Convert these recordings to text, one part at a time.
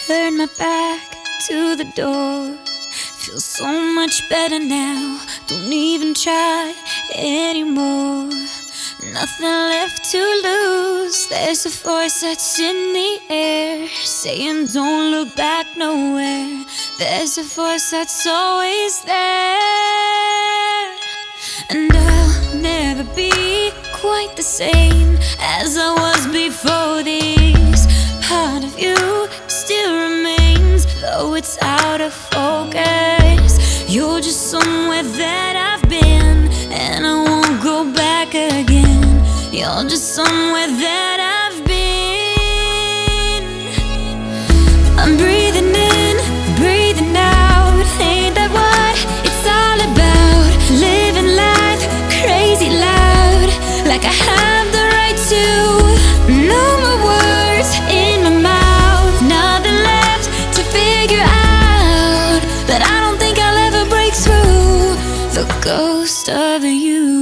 Turn my back to the door. Feel so much better now. Don't even try anymore. Nothing left to lose. There's a voice that's in the air saying don't look back nowhere. There's a voice that's always there. And I'll never be quite the same as I was before this. Part of you still remains, though it's out of focus. You're just somewhere that I've been, and I won't go back again. You're just somewhere that I've been. I'm breathing in, breathing out. Ain't that what it's all about? Living life crazy loud, like I have the right to. No more words in my mouth, nothing left to figure out. But I don't think I'll ever break through the ghost of you.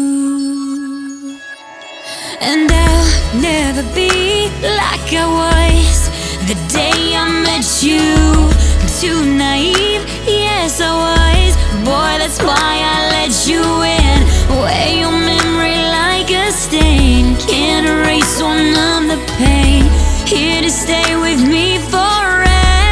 And I'll never be like I was the day I met you. Too naive, yes I was. Boy, that's why I let you in. Wear your memory like a stain. Can't erase or numb the pain. Here to stay with me forever.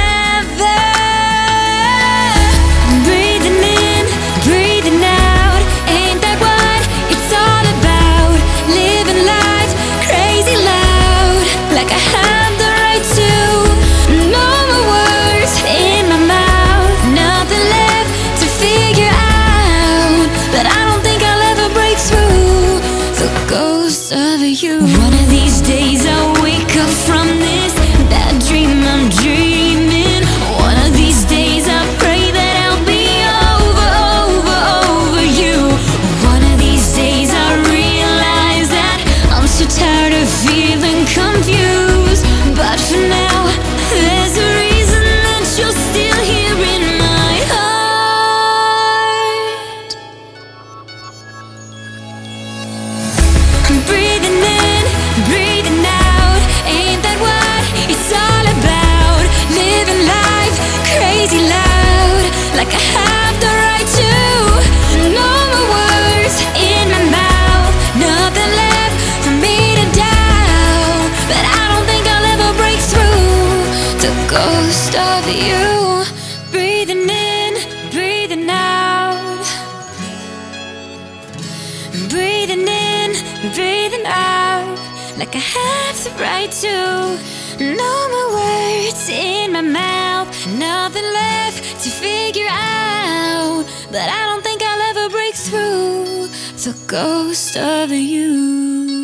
Breathing in, breathing out. Ain't that what it's all about? Living life crazy loud, like I have the right to. No more words in my mouth, nothing left to figure out. But I don't think I'll ever break through the ghost of you. One of these days I'll wake up from this bad dream I'm dreaming. One of these days I pray that I'll be over you. One of these days I realize that I'm so tired of feeling confused. But for now, there's a reason that you're still here in my heart. I'm breathing in, breathing out. Ain't that what it's all about? Living life crazy loud, like I have the right to. No more words in my mouth, nothing left for me to doubt. But I don't think I'll ever break through the ghost of you. Breathing in, breathing out. Breathing in, breathing out, like I have the right to. No more words in my mouth, nothing left to figure out. But I don't think I'll ever break through the ghost of you.